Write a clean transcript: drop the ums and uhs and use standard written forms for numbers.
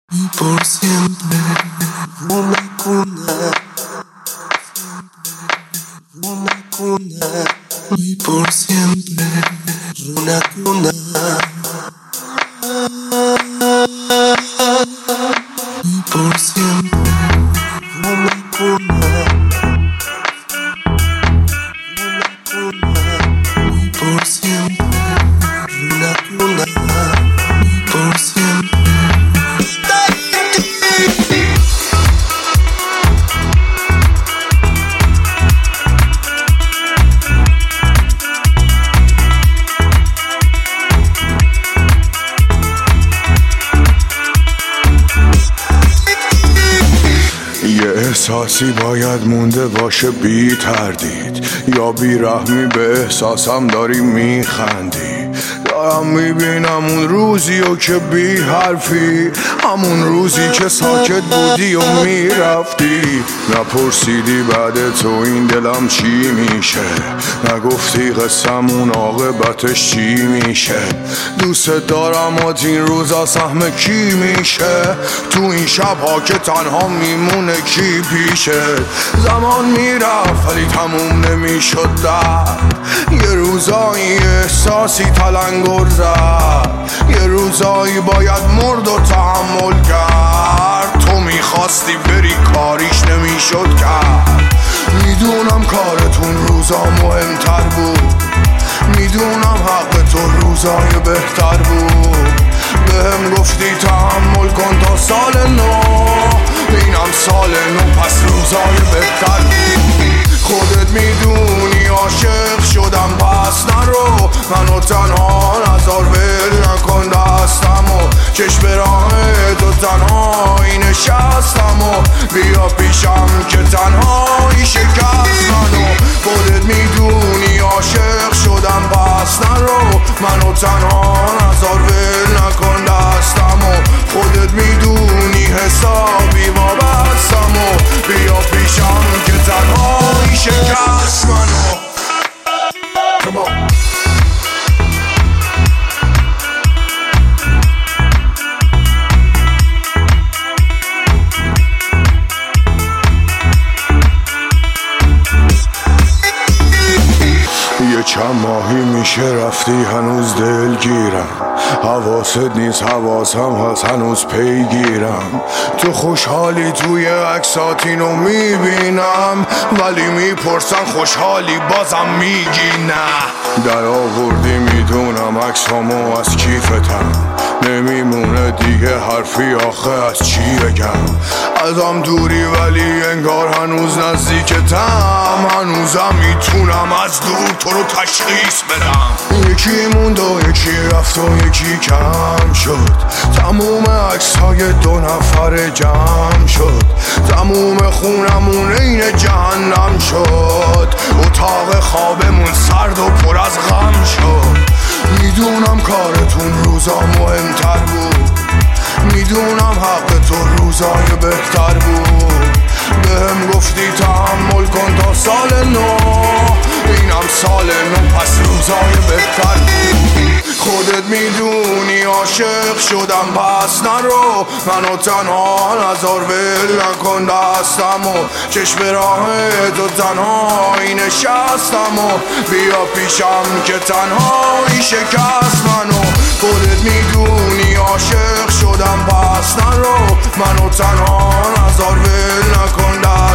Y por siempre una cuna, una cuna. Y por siempre una cuna. Y por siempre una cuna, una cuna. Y por siempre una cuna. Y por siempre. یه احساسی باید مونده باشه بی تردید، یا بیرحمی به احساسم داری میخندی. دارم میبینم اون روزی و که بی حرفی، همون روزی که ساکت بودی و میرفتی. نپرسیدی بعد تو این دلم چی میشه، نگفتی قسمون عاقبتش چی میشه. دوست دارم و این روزا سهم کی میشه، تو این شبها که تنها میمونه کی پیشه. زمان میرفت ولی تموم نمیشد درد، یه روزایی احساسی تلنگر زد، یه روزایی باید مرد و تحمل کرد. تو میخواستی بری کاریش نمیشد کرد. میدونم کارتون روزا مهمتر بود، میدونم حق تو روزای بهتر بود. بهم گفتی تحمل کن تا سال نو، اینم سال نو پس روزای بهتر بود. خودت میدونی عاشق شدم پس نرو، منو تنها نذار ول نکن دستمو. چشم راه تو تنهایی نشستم و بیا پیشم که تنهایی شکست منو. خودت میدونی عاشق شدم پس نرو، منو تنها نذار ول نکن دستمو. خودت میدونی حسابی وابستم و بیا پیشم که تنهایی شکست منو. یه چند ماهی میشه رفتی هنوز دلگیرم، حواست نیست حواسم هست هنوز پیگیرم. تو خوشحالی توی عکسات اینو میبینم، ولی میپرسن خوشحالی بازم میگی نه. در آوردی میدونم عکسامو از کیفتم، نمیمونه دیگه حرفی آخه از چی بگم. ازم دوری ولی انگار هنوز نزدیکتم، هنوزم میتونم از دور تو رو تشخیص بدم. یکی موند و یکی رفت و یکی کم شد، تموم عکس‌های دو نفر جمع شد. تموم خونمون این جهنم شد، اتاق خوابمون سرد و پر از غم شد. میدونم کارتون روزا مهمتر بود، میدونم حق تو روزای بهتر بود. بهم گفتی تحمل کن تا سال نو، اینم سال نو پس روزای بهتر بود. خودت میدونی عاشق شدم پس نرو، منو تنها نذار ول نکن دستمو. چشم راه تو تنهایی نشستم و بیا پیشم که تنهایی شکست منو. خودت میدونی عاشق شدم پس نرو، منو تنها نذار ول نکن دستمو.